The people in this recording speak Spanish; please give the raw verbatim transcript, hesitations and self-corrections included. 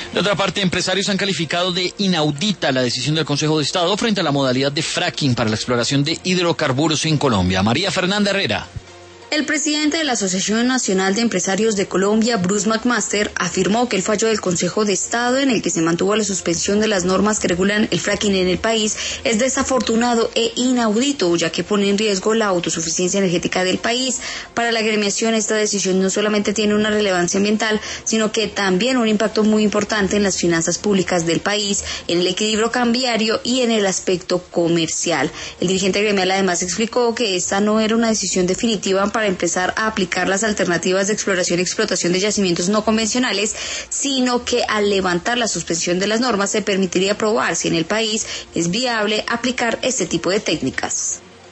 De otra parte, empresarios han calificado de inaudita la decisión del Consejo de Estado frente a la modalidad de fracking para la exploración de hidrocarburos en Colombia. María Fernanda Herrera. El presidente de la Asociación Nacional de Empresarios de Colombia, Bruce McMaster, afirmó que el fallo del Consejo de Estado en el que se mantuvo la suspensión de las normas que regulan el fracking en el país es desafortunado e inaudito, ya que pone en riesgo la autosuficiencia energética del país. Para la agremiación, esta decisión no solamente tiene una relevancia ambiental, sino que también un impacto muy importante en las finanzas públicas del país, en el equilibrio cambiario y en el aspecto comercial. El dirigente gremial además explicó que esta no era una decisión definitiva para empezar a aplicar las alternativas de exploración y explotación de yacimientos no convencionales, sino que al levantar la suspensión de las normas se permitiría probar si en el país es viable aplicar este tipo de técnicas.